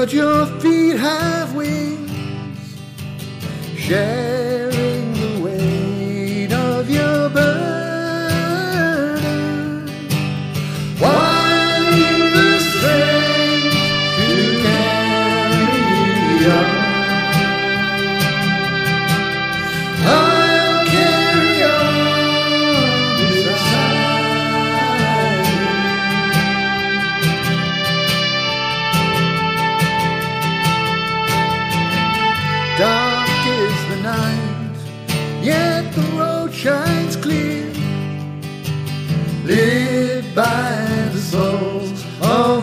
but your feet have wings, sharing the weight of your burden, while you've the strength to carry on. I'll carry on beside you. Dark is the night, yet the road shines clear, lit by the souls of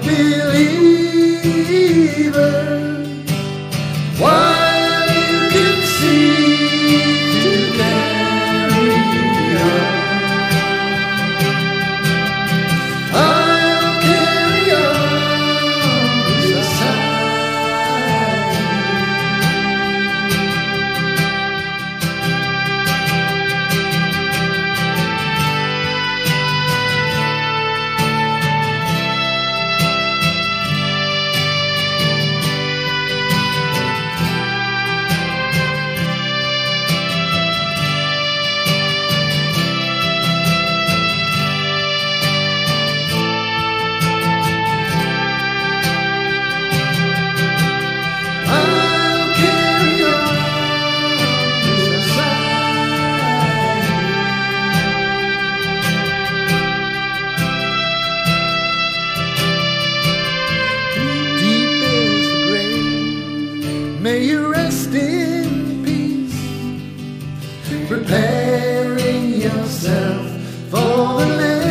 believers, while you can see to carry on. I'll carry on beside you. May you rest in peace, preparing yourself for the land.